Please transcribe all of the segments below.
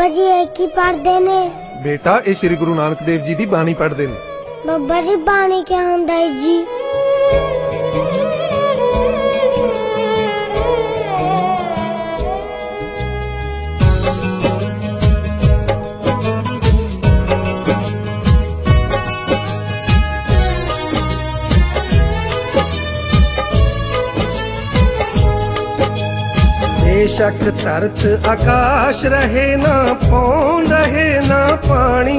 बाबा जी एक ही पढ़ते ने? बेटा ये श्री गुरु नानक देव जी की बाणी पढ़ते हैं। बाबा जी बाणी क्या होंदा है जी? बेशक धरत आकाश रहे ना पौन रहे ना पानी,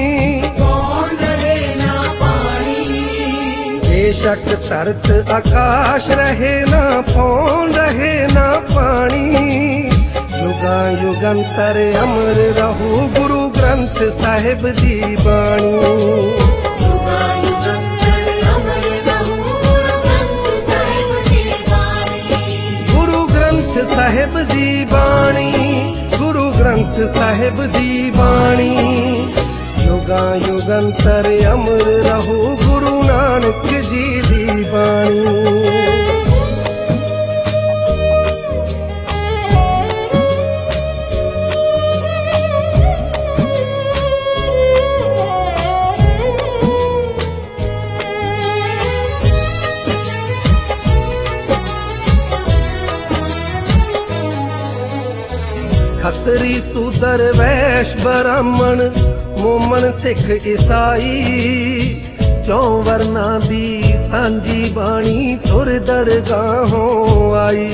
बेशक धरत आकाश रहे ना पौन रहे ना पानी, युगा युगंतर अमर रहू गुरु ग्रंथ साहिब दी बाणी। साहिब दी बाणी, गुरु ग्रंथ साहिब दी बाणी, युगा युगंतर अमर रहू गुरु नानक जी दी बाणी। खतरी सूदर वैश्य ब्राह्मण मोमन सिख ईसाई, चौ वर्ना दी सांझी बाणी तुर दरगाहों आई।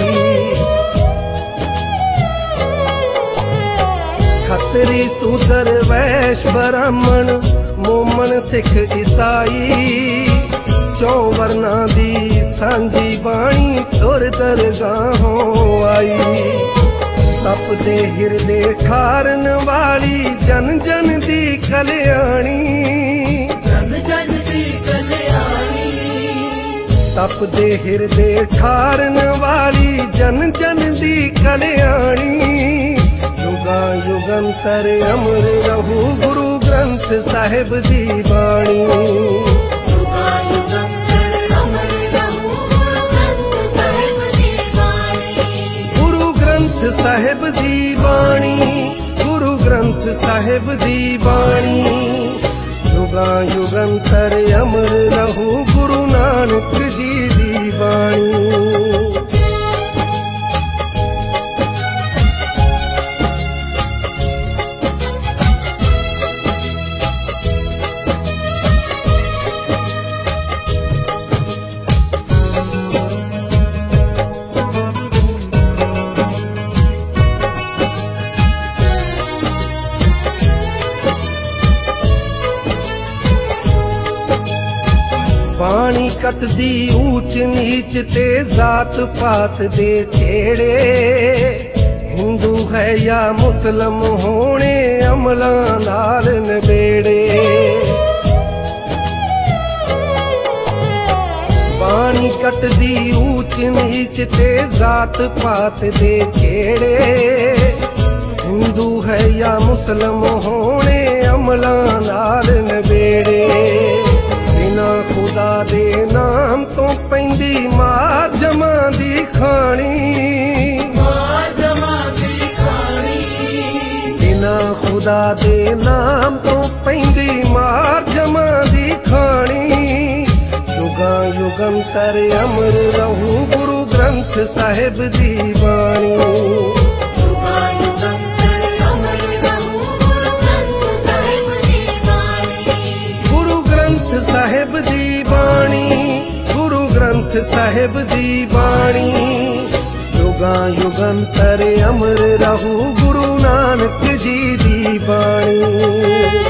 खतरी सूदर वैश्य ब्राह्मण मोमन सिख ईसाई, चौ वर्ना दी सांझी बाणी तुर दरगाहों आई। तपदे हिरदे ठारन वाली जन जन दी कल्याणी, जन जन दी कल्याणी, तपदे हिरदे ठारन वाली जन जन दी कल्याणी, युगा युगंतर अमर रहू गुरु ग्रंथ साहिब दी बाणी। साहिब दी बाणी, गुरु ग्रंथ साहिब दी बाणी, युगा युगंतर अमर रहू गुरु नानक जी दी बाणी। बाणी कटदी ऊंच नीच ते जात पात दे छेड़े, हिंदू है या मुस्लिम होने अमला नाल नबेड़े। बाणी कटदी ऊंच नीच ते जात पात दे छेड़े, हिंदू है या मुस्लिम होने अमला नाल नबेड़े। बिना खुदा दे नाम तो पैंदी मार जमा दी खानी, मार जमा दी खानी, बिना खुदा दे नाम तो पैंदी मार जमा दी खानी, युगा युगंतर अमर रहू गुरु ग्रंथ साहिब दी बाणी। साहिब दी बाणी, गुरु ग्रंथ साहिब दी बाणी, युगा युगंतर अमर रहू गुरु नानक जी दी बाणी।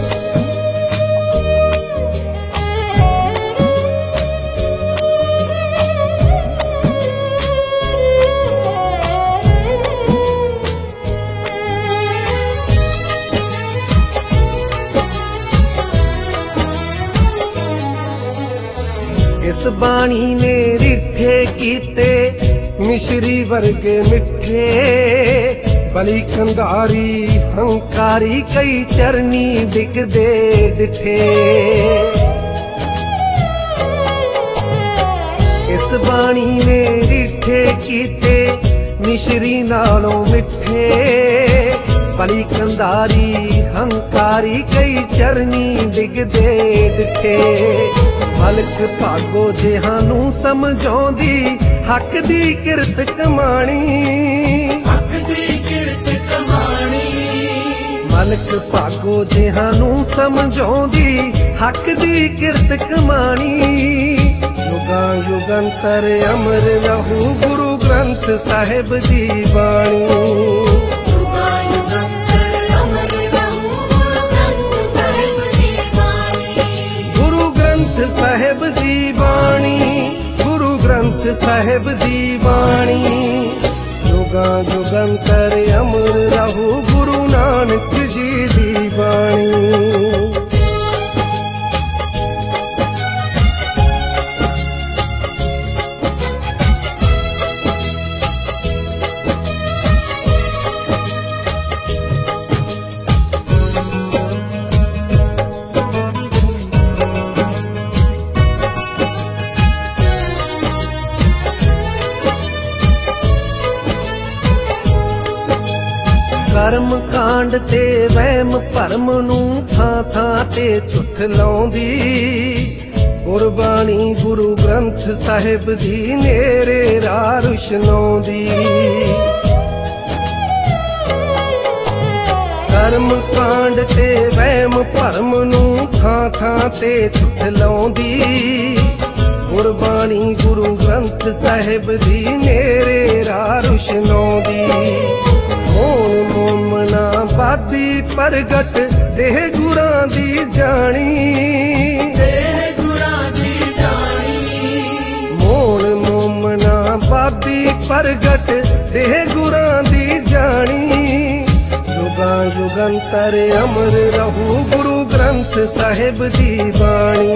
इस बाणी ने रिठे कीते मिश्री वर्गे मिठे, बली कंधारी हंकारी कई चरनी डिगदे डिठे। इस बाणी ने रिठे कीते मिश्री नालों मिठे, ਭਲੀ ਕੰਧਾਰੀ ਹੰਕਾਰੀ ਕਈ ਚਰਨੀ ਡਿੱਗਦੇ ਡਿੱਠੇ। ਮਲਕ ਭਾਗੋ ਜਿਹਾਂ ਨੂੰ ਸਮਝਾਉਂਦੀ ਹੱਕ ਦੀ ਕਿਰਤ ਕਮਾਣੀ। ਮਲਕ ਭਾਗੋ ਜਿਹਾਂ ਨੂੰ ਸਮਝਾਉਂਦੀ ਹੱਕ ਦੀ ਕਿਰਤ ਕਮਾਣੀ। ਯੁਗਾਂ ਯੁਗੰਤਰ ਅਮਰ ਰਹੂ ਗੁਰੂ ਗ੍ਰੰਥ ਸਾਹਿਬ ਦੀ ਬਾਣੀ। ਗੁਰੂ ਗ੍ਰੰਥ ਸਾਹਿਬ ਦੀ ਬਾਣੀ, ਗੁਰੂ ਗ੍ਰੰਥ ਸਾਹਿਬ ਦੀ ਬਾਣੀ। ਯੁਗਾਂ ਯੁਗੰਤਰ ਅਮਰ ਰਹੂ ਗੁਰੂ ਨਾਨਕ ਜੀ ਦੀ ਬਾਣੀ। ਕਰਮ ਕਾਂਡ ਤੇ ਵਹਿਮ ਭਰਮ ਨੂੰ ਥਾਂ ਥਾਂ ਤੇ ਝੁਠਲਾਉਂਦੀ। ਗੁਰਬਾਣੀ ਗੁਰੂ ਗ੍ਰੰਥ ਸਾਹਿਬ ਦੀ ਨੇਰੇ ਰਾਹ ਰੁਸ਼ਨਾਉਂਦੀ। ਕਰਮ ਕਾਂਡ ਤੇ ਵਹਿਮ ਭਰਮ ਨੂੰ ਥਾਂ ਥਾਂ ਤੇ ਝੁਠਲਾਉਂਦੀ। ਗੁਰਬਾਣੀ ਗੁਰੂ ਗ੍ਰੰਥ ਸਾਹਿਬ ਦੀ ਨੇਰੇ ਰਾਹ ਰੁਸ਼ਨਾਉਂਦੀ। ਮੋਨ ਮੋਮਨਾ ਬਾਦੀ ਪ੍ਰਗਟ ਦੇਹ ਗੁਰਾਂ ਦੀ ਜਾਣੀ। ਮੋਨ ਮੋਮਨਾ ਬਾਦੀ ਪ੍ਰਗਟ ਦੇਹ ਗੁਰਾਂ ਦੀ ਜਾਣੀ। ਯੁਗਾਂ ਯੁਗੰਤਰ ਅਮਰ ਰਹੂ ਗੁਰੂ ਗ੍ਰੰਥ ਸਾਹਿਬ ਦੀ ਬਾਣੀ।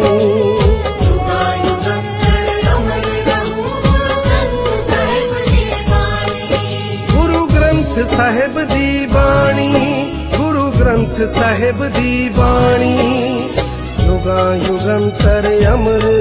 ਸਾਹਿਬ ਦੀ ਬਾਣੀ, ਗੁਰੂ ਗ੍ਰੰਥ ਸਾਹਿਬ ਦੀ ਬਾਣੀ। ਯੁਗਾਂ ਯੁਗੰਤਰ ਅਮਰ